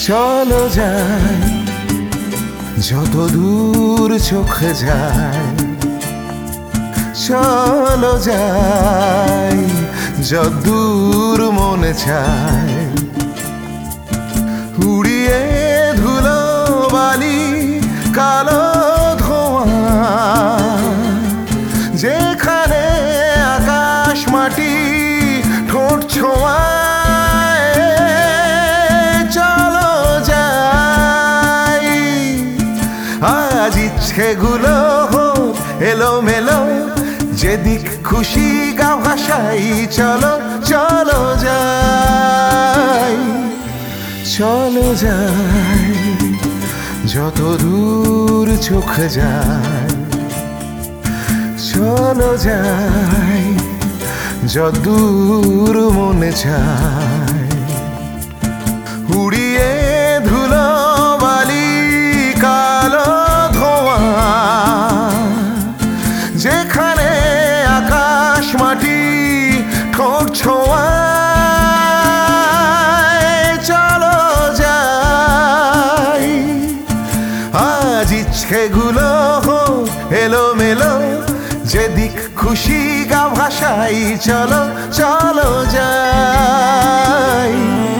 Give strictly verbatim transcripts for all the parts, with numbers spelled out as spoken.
চলো যাই যত দূর চোখ যায়, চলো যাই যত দূর মনে চায়, উড়িয়ে ধুলো বালি কালো ধোঁয়া, যেখানে আকাশ মাটি ঠোঁট ছোঁয়া। চলো যাই আজ ইচ্ছেগুলো হোক এলো মেলো, যেদিক খুশি গা ভাসাই। চলো চলো যাই, চলো যাই যত দূর চোখ যায়, চলো যাই যত দূর মনে চায়, উড়িয়ে ধুলো বালি কালো ধোঁয়া, যেখানে আকাশ মাটি ঠোঁট ছোঁয়া। চলো যাই আজ ইচ্ছেগুলো হোক এলো মেলো, যেদিক খুশি গা ভাসাই। চলো চলো যাই।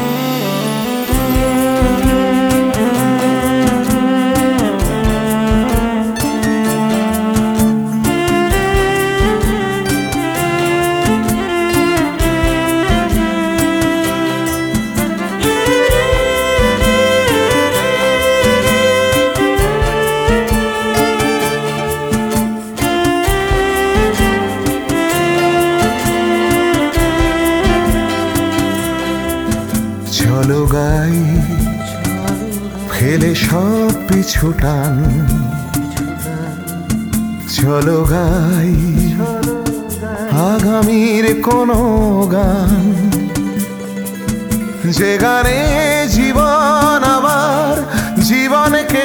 চলো গাই ফেলে সব পিছু টান, চলো গাই আগামীর কোনো গান, যে গানে জীবন আবার জীবনকে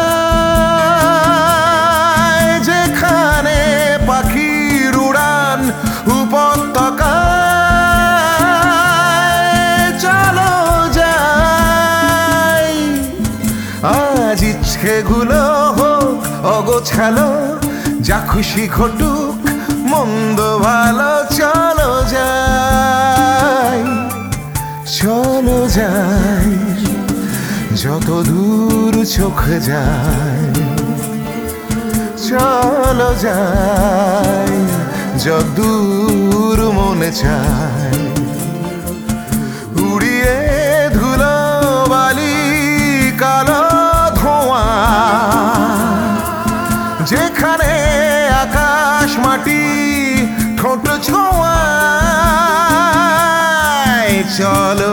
চায়, যেখানে পাখির উড়ান উপত্যকা। আজ ইচ্ছেগুলো হোক অগোছালো, যা খুশি ঘটুক মন্দ ভালো। চলো যাই, চলো যাই যত দূর চোখ যায়, চলো যাই যত দূর মনে চায়, উড়িয়ে ধুলো বালি কালো ধোঁয়া, যেখানে আকাশ মাটি ঠোঁট ছোঁয়া। চলো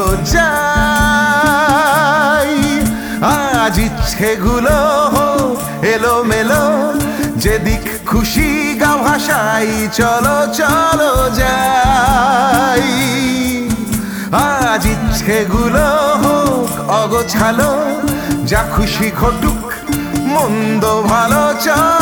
যাই আজ ইচ্ছেগুলো হোক এলো মেলো, যেদিক খুশি গা ভাসাই। চলো চলো যাই আজ ইচ্ছেগুলো হোক অগোছালো, যা খুশি ঘটুক মন্দ ভালো। চলো